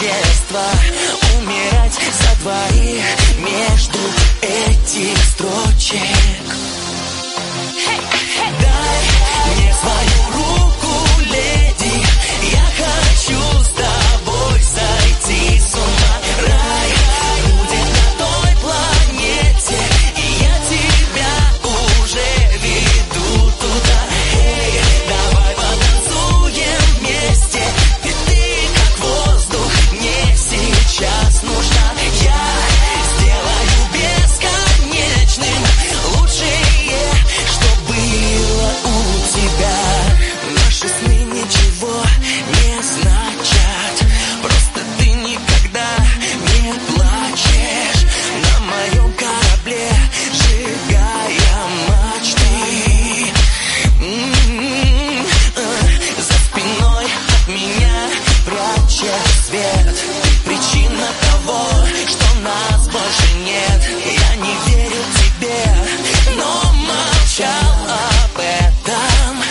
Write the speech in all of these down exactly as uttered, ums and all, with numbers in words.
качества, умирать за двоих между этих строчек. Дай мне свою руку, леди, я хочу с тобой сойти с ума. Рай будет на той планете, и я тебя уже веду туда. Эй, давай потанцуем вместе, ведь ты как воздух мне сейчас нужна. Я сделаю бесконечным лучшее, что было у тебя. Наши сны ничего не значат, просто ты никогда не плачешь. На моем корабле сжигая мачты. М-м-м. За спиной от меня прячешь свет. Ты причина того, что нас больше нет. Я не верил тебе, но молчал об этом.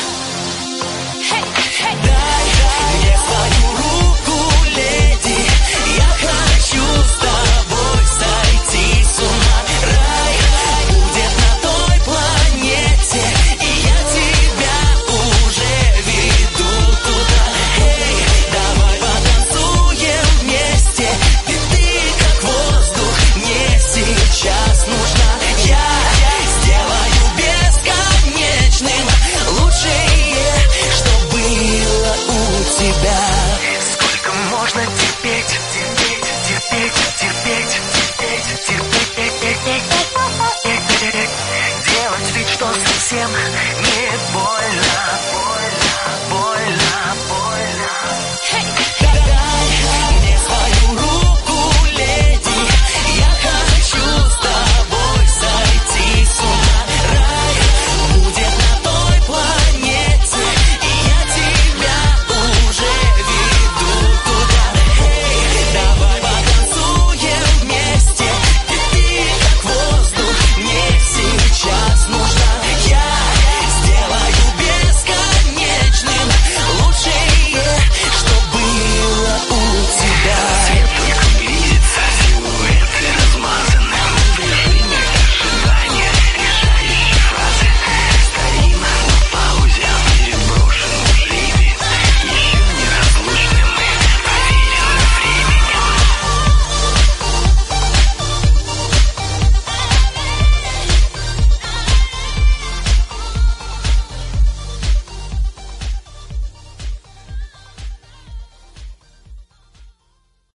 Дай мне свою руку, леди, я хочу с тобой сойти с ума. Рай будет на той планете, и я тебя уже веду туда. Эй, давай потанцуем вместе, ведь ты как воздух мне сейчас нужна. Я сделаю бесконечным лучшее, что было у тебя. Сколько можно терпеть, терпеть, терпеть, терпеть, терпеть, терпеть, делать вид, что совсем